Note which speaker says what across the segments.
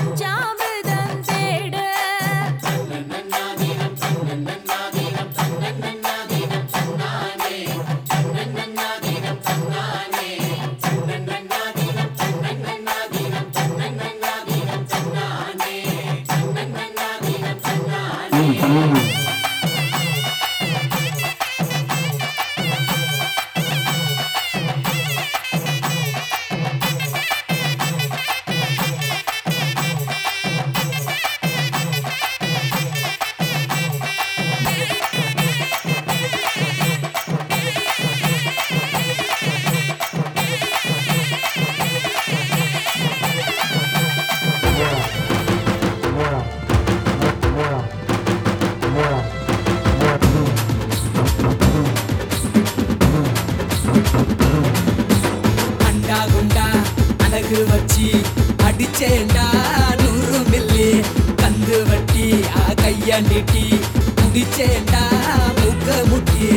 Speaker 1: பஞ்சாமிர்தம் தேட
Speaker 2: அண்டா குண்டா அழகு வச்சி அடிச்சேண்டா 100 மில்லி கந்து வட்டி கைய நீட்டி குடிச்சேண்டா முக்க முட்டி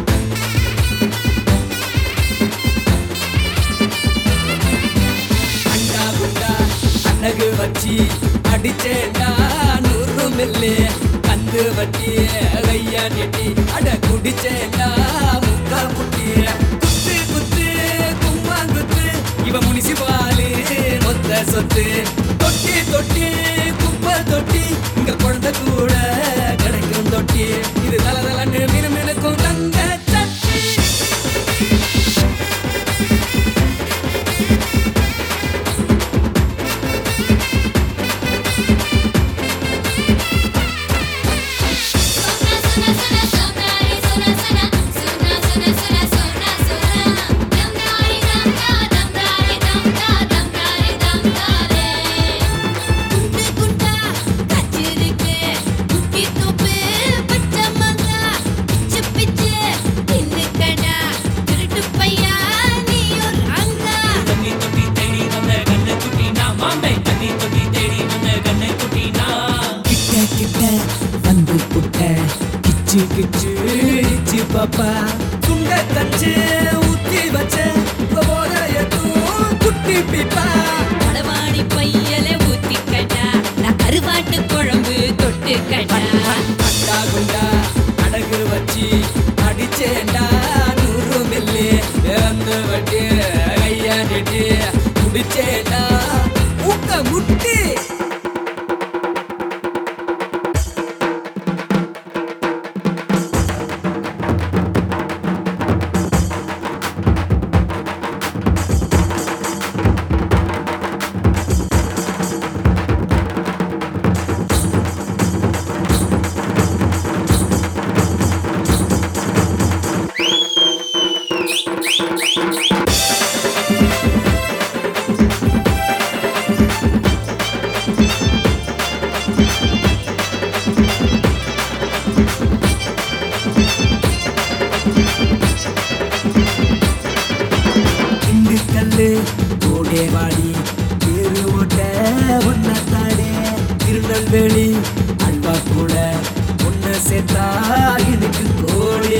Speaker 2: அண்டா குண்டா அழகு வச்சி அடிச்சேண்டா 100 மில்லி கந்து வட்டி கைய நீட்டி அட குடிச்சேண்டா முக்க முட்டி குத்து குத்து கும்மாங்குத்து இவ முனிசிபாலு மொத்த சொத்து தொட்டி தொட்டி குப்பை தொட்டி இங்க குழந்தை கூட கிடைக்கும் தொட்டி இது தலதலன்னு மினுமினுக்கும் தங்க சட்டி வந்து புட்ட கிச்சு கிச்சு இச்சு பாப்பா துண்ட தச்சு ஊத்தி வச்ச போதையதும் குட்டி பிப்பா
Speaker 1: வடவாடி பையல ஊத்திக்கடா நான் கருவாட்டு குழம்பு தொட்டுக்கடா
Speaker 2: அண்டா குண்டா அடகு வச்சு அடிச்சேண்டா 100 மில்லி இறந்து வட்டி கையா நெட்டி குடிச்சேண்டா ஊக்க முட்டி கல்லு ஓடேவாடி ஏறு ஓட்ட ஒன்னத்தாடே திருநெல்வேலி அல்வா கூட ஒன்ன சேர்த்தா எனக்கு கோடி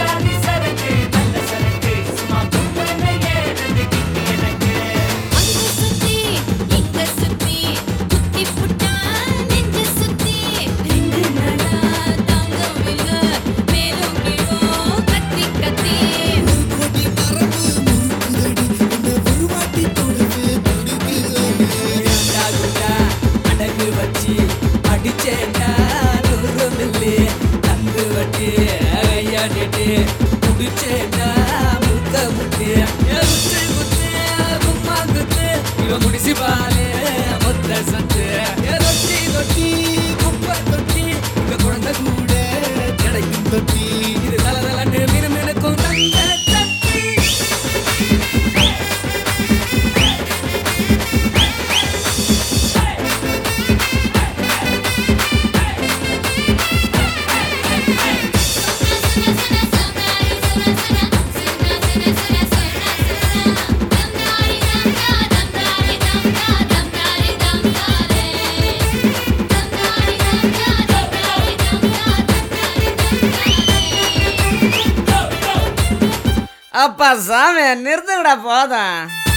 Speaker 1: அங்க சுத்தி இங்க சுத்தி குத்தி புட்டா நெஞ்சு சுத்தி 2 நாளா தாங்கவில்லை மேலும் கீழும் கத்தி கத்தி
Speaker 2: அண்டா குண்டா அடகு வச்சு அடிச்சேண்டா 100 மில்லி தந்து வட்டி கையா நெட்டி குடிச்சேண்டா முக்க முட்டி குத்து குத்து கும்மாங்குத்து இவ முனிசிபாலு மொத்த சொத்து தொட்டி தொட்டி குப்பை தொட்டி இங்க குழந்தை கூட கிடைக்கும் தொட்டி இது தலதலன்னு மினுமினுக்கும் தங்க சட்டி
Speaker 3: அப்பா சாமி நிறுத்துங்கடா போதும்.